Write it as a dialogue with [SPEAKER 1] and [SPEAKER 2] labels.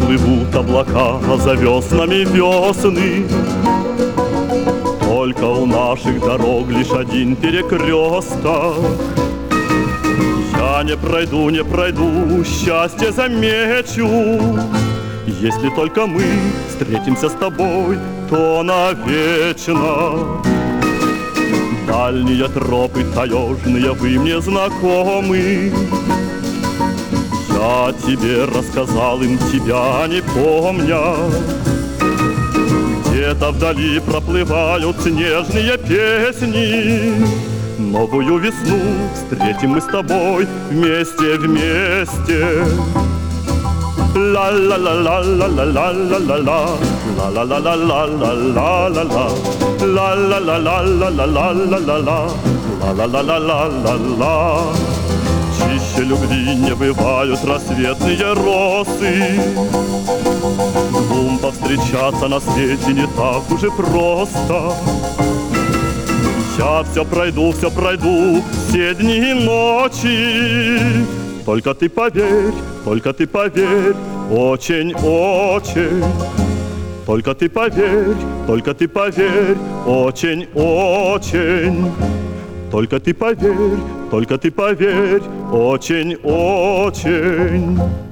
[SPEAKER 1] плывут облака за веснами весны. Только у наших дорог лишь один перекресток. Я не пройду, счастье замечу. Если только мы встретимся с тобой, то навечно. Дальние тропы таежные вы мне знакомы. Я тебе рассказал им, тебя не помня. Где-то вдали проплывают снежные песни. Новую весну встретим мы с тобой вместе, вместе. Ла-ла-ла-ла-ла-ла-ла-ла-ла-ла, ла-ла-ла-ла-ла-ла-ла-ла, ла-ла-ла-ла-ла-ла-ла-ла-ла, ла-ла-ла-ла-ла-ла. Чище любви не бывают рассветные росы. Двум повстречаться на свете не так уже просто. Я все пройду, все дни и ночи. Только ты поверь, очень-очень. Только ты поверь, очень-очень. Только ты поверь, очень-очень.